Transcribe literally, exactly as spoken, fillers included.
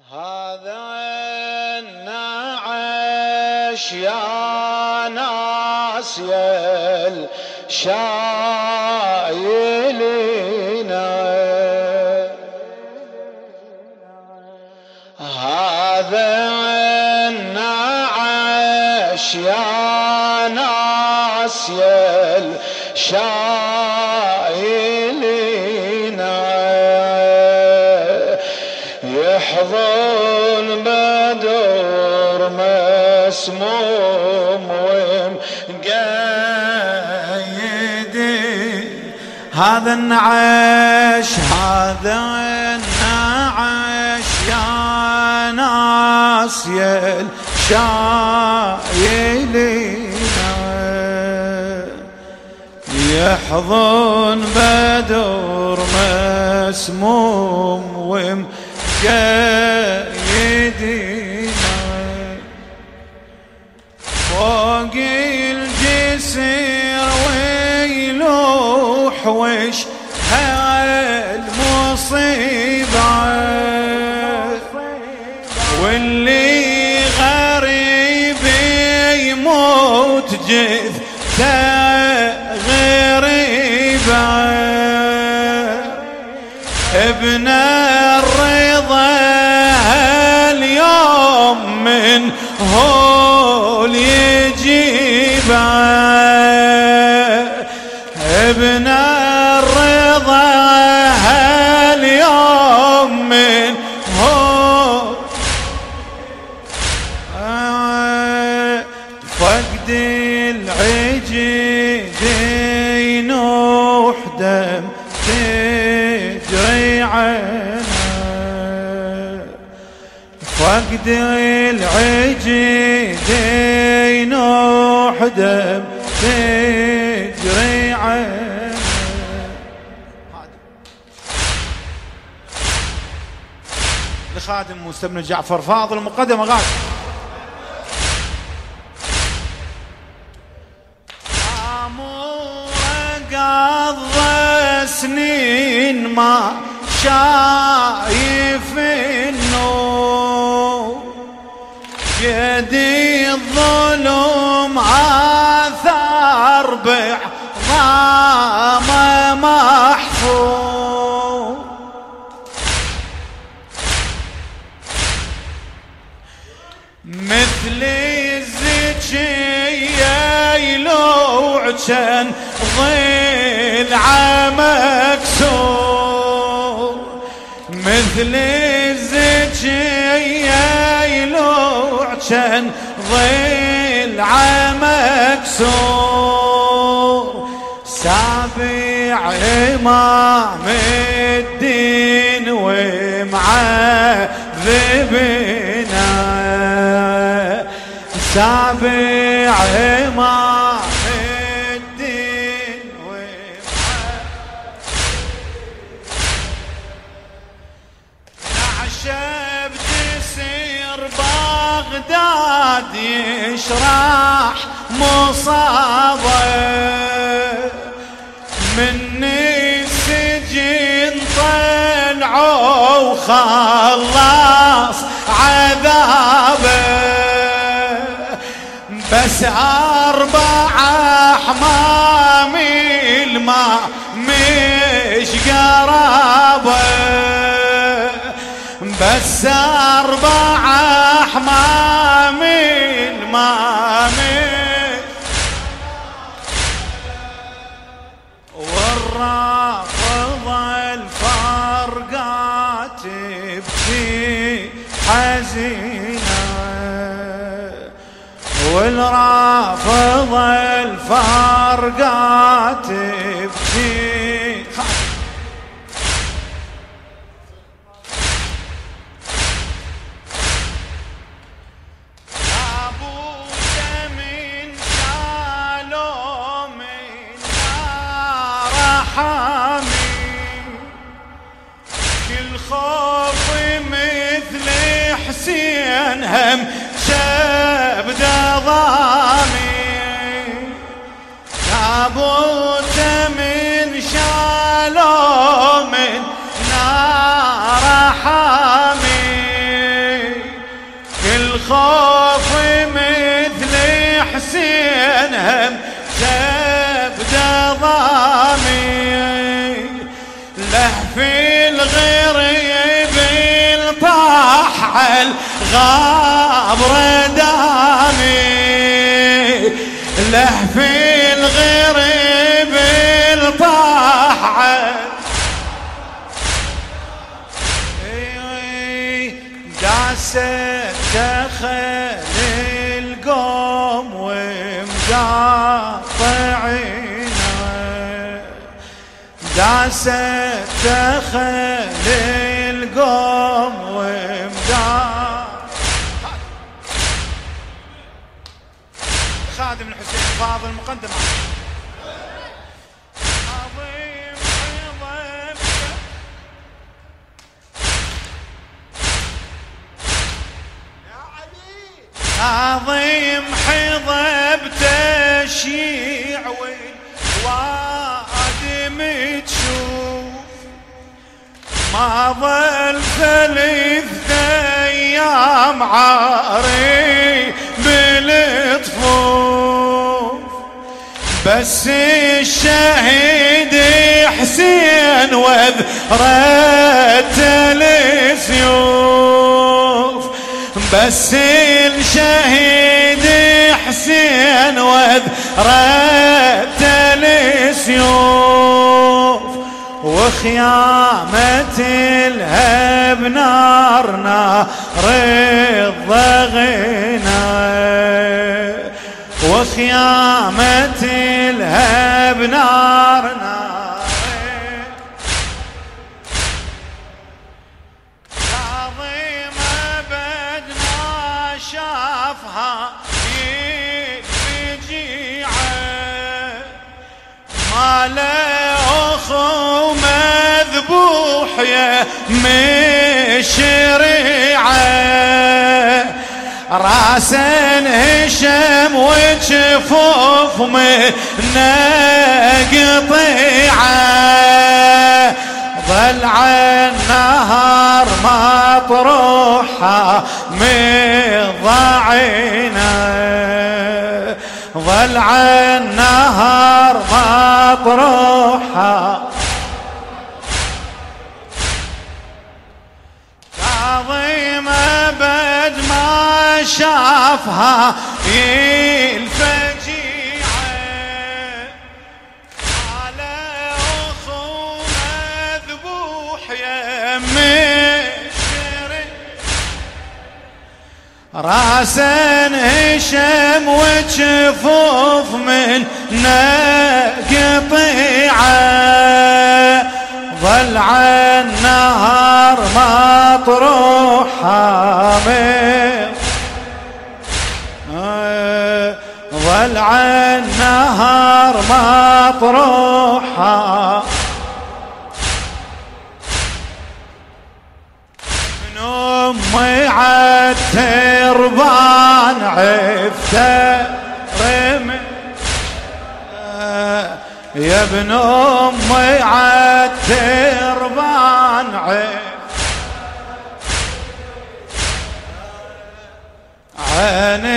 هذا النعش يا ناس يا الشايلين، هذا النعش يا ناس يا الشايلين، يحضن بدر مسموم ومقيدي. هذا النعش هذا النعش يا ناس يا الشايلين، يحضن بدر مسموم ومقيدينا، فوق الجسر ويلوح وش هالمصيبة، واللي غريب يموت جثته غريبة، ابن الرضا اليوم من هول يجيبه، ابن الرضا اليوم من هول. فقد العجيدين وحدم تجري عنا، فقد العجيدين وحدم تجري عنا. لخادم موسى بن جعفر فاضل المقدمة غالي. قضى سنين ما شايف النور، يدي الظلم عثر بعظامه محفور، مثل الزكية يلوع كان ضلع مكسور، مثل الزكية يلوع كان ضلع مكسور، سابع إمام الدين ومعذبنا، سابع إمام الدين نعشب تسير بغداد يشرح مصابه، من السجن طلعوا وخلص عذابه، بس أربعة أحمام الماء مش قرابه، بس أربعة أحمام الماء مش، والرافضة الفرقات تبكي حزينة، والرافضة الفرقات تبكي. لابد من شالوا من نار حامي، كل خوف مثل حسين هم شبد ضامي، لابد من شالوا من نار حامي، الخوف مثل حسين هم تبدا ضامي له في الغريب الطاح الغابر دامي له في الغريب الطاح داسة دخل القوم ومقاطعينه داسة دخل القوم ومقاطعينه خادم الحسين فاضل مقدم عظيم حضب تشيع والوادم تشوف ما ظل ثلاثة أيام عاري بالطفوف بس الشهيد حسين وذرت السيوف بس الشهيد حسين وذرت السيوف وخيامة الهب نار نار الضغينة وخيامة الهب نار نار شافها الفجيعة ما له أخو مذبوح يا مشريعة راسن هشم وجفوف من قطيعة ظل عالنهر مطروحة من ضعينه ظل عالنهر مطروحة عظيمة بد ما شافها الفجيعة على أخو مذبوح يمي راسن هشم وجفوف من قطيعة ظل عالنهر مطروحة ظل عالنهر مطروحة من أمي عالتربان عفته رمي يا ابن أمي عالتربان عفته عين